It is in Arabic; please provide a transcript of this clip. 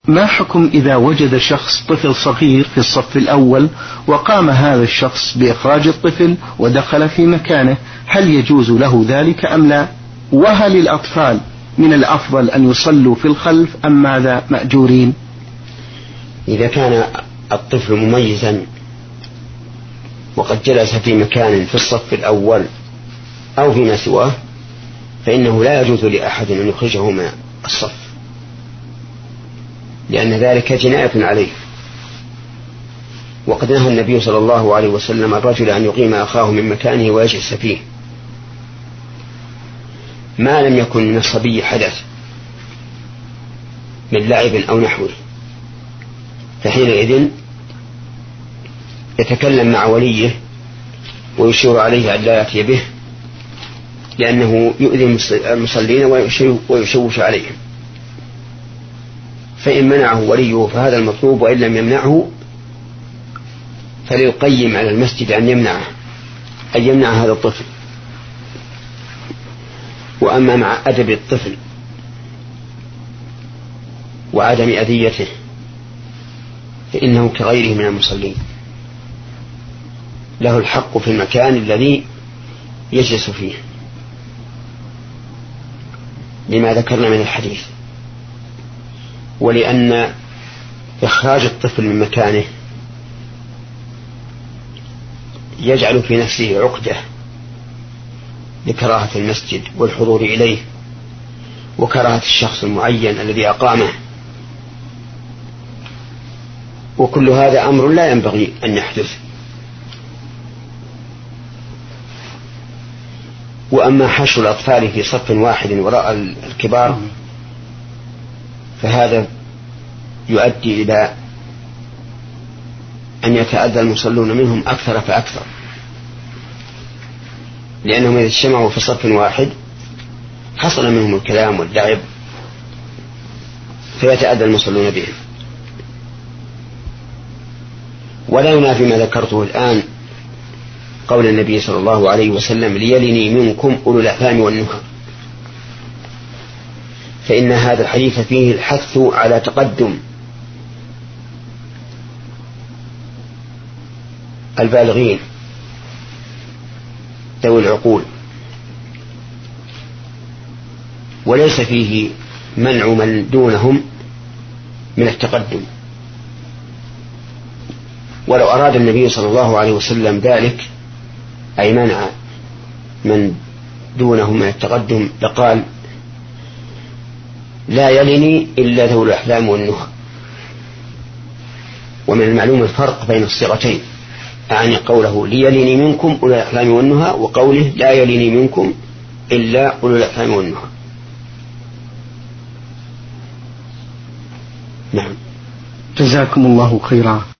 ما حكم إذا وجد شخص طفل صغير في الصف الأول وقام هذا الشخص بإخراج الطفل ودخل في مكانه، هل يجوز له ذلك أم لا؟ وهل الأطفال من الأفضل أن يصلوا في الخلف أم ماذا مأجورين؟ إذا كان الطفل مميزا وقد جلس في مكان في الصف الأول أو فيما سواه فإنه لا يجوز لأحد أن يخرجه من الصف، لأن ذلك جناية عليه. وقد نهى النبي صلى الله عليه وسلم الرجل أن يقيم أخاه من مكانه ويجلس فيه ما لم يكن من الصبي حدث من لعب أو نحوه، فحينئذ يتكلم مع وليه ويشير عليه أن لا يأتي به، لأنه يؤذي المصلين ويشوش عليهم. فإن منعه وليه فهذا المطلوب، وإن لم يمنعه فليقيم على المسجد أن يمنع هذا الطفل. وأما مع أدب الطفل وعدم أذيته فإنه كغيره من المصلين، له الحق في المكان الذي يجلس فيه لما ذكرنا من الحديث، ولأن إخراج الطفل من مكانه يجعل في نفسه عقدة لكراهة المسجد والحضور إليه وكراهة الشخص المعين الذي أقامه، وكل هذا أمر لا ينبغي أن يحدث. وأما حشر الأطفال في صف واحد وراء الكبار فهذا يؤدي إلى أن يتأذى المصلون منهم أكثر فأكثر، لأنهم إذا اجتمعوا في صف واحد حصل منهم الكلام واللعب فيتأذى المصلون بهم. ولا ينافي ما ذكرته الآن قول النبي صلى الله عليه وسلم ليلني منكم أولو الأحلام والنهى، فإن هذا الحديث فيه الحث على تقدم البالغين ذوي العقول، وليس فيه منع من دونهم من التقدم. ولو أراد النبي صلى الله عليه وسلم ذلك أي منع من دونهم من التقدم لقال لا يلني إلا ذو الأحلام والنهى. ومن المعلوم الفرق بين الصيغتين، أعني قوله ليلني منكم أولو الأحلام والنهى وقوله لا يلني منكم إلا أولو الأحلام والنهى. نعم. جزاكم الله خيرا.